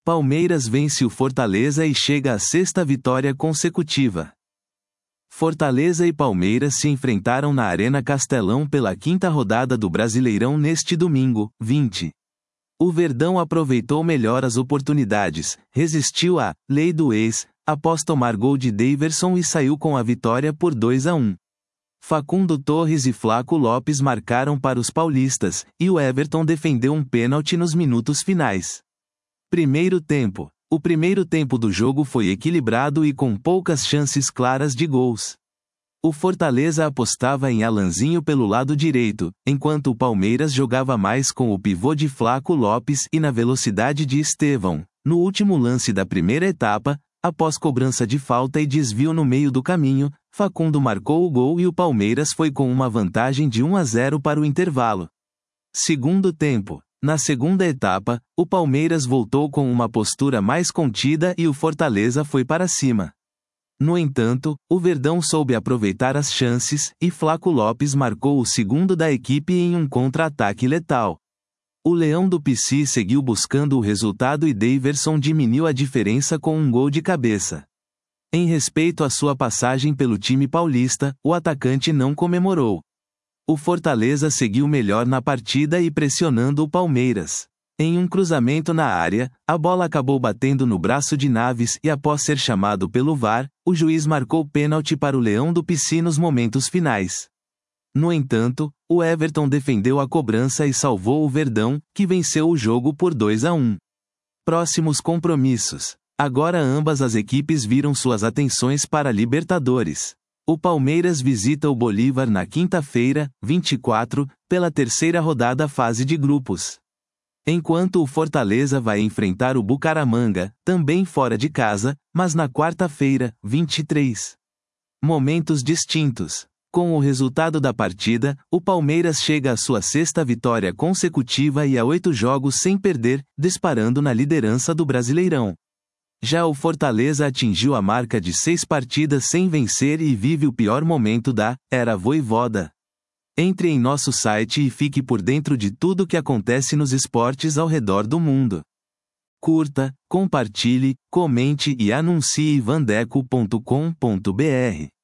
Palmeiras vence o Fortaleza e chega à sexta vitória consecutiva. Fortaleza e Palmeiras se enfrentaram na Arena Castelão pela quinta rodada do Brasileirão neste domingo, 20. O Verdão aproveitou melhor as oportunidades, resistiu à lei do ex, após tomar gol de Daverson e saiu com a vitória por 2-1. Facundo Torres e Flaco Lopes marcaram para os paulistas, e o Everton defendeu um pênalti nos minutos finais. Primeiro tempo. O primeiro tempo do jogo foi equilibrado e com poucas chances claras de gols. O Fortaleza apostava em Alanzinho pelo lado direito, enquanto o Palmeiras jogava mais com o pivô de Flaco Lopes e na velocidade de Estevão. No último lance da primeira etapa, após cobrança de falta e desvio no meio do caminho, Facundo marcou o gol e o Palmeiras foi com uma vantagem de 1-0 para o intervalo. Segundo tempo. Na segunda etapa, o Palmeiras voltou com uma postura mais contida e o Fortaleza foi para cima. No entanto, o Verdão soube aproveitar as chances, e Flaco Lopes marcou o segundo da equipe em um contra-ataque letal. O Leão do Pici seguiu buscando o resultado e Daverson diminuiu a diferença com um gol de cabeça. Em respeito à sua passagem pelo time paulista, o atacante não comemorou. O Fortaleza seguiu melhor na partida e pressionando o Palmeiras. Em um cruzamento na área, a bola acabou batendo no braço de Naves e após ser chamado pelo VAR, o juiz marcou pênalti para o Leão do Pici nos momentos finais. No entanto, o Everton defendeu a cobrança e salvou o Verdão, que venceu o jogo por 2-1. Próximos compromissos. Agora ambas as equipes viram suas atenções para a Libertadores. O Palmeiras visita o Bolívar na quinta-feira, 24, pela terceira rodada fase de grupos. Enquanto o Fortaleza vai enfrentar o Bucaramanga, também fora de casa, mas na quarta-feira, 23. Momentos distintos. Com o resultado da partida, o Palmeiras chega à sua sexta vitória consecutiva e a 8 jogos sem perder, disparando na liderança do Brasileirão. Já o Fortaleza atingiu a marca de 6 partidas sem vencer e vive o pior momento da era Vojvoda. Entre em nosso site e fique por dentro de tudo o que acontece nos esportes ao redor do mundo. Curta, compartilhe, comente e anuncie vandeco.com.br.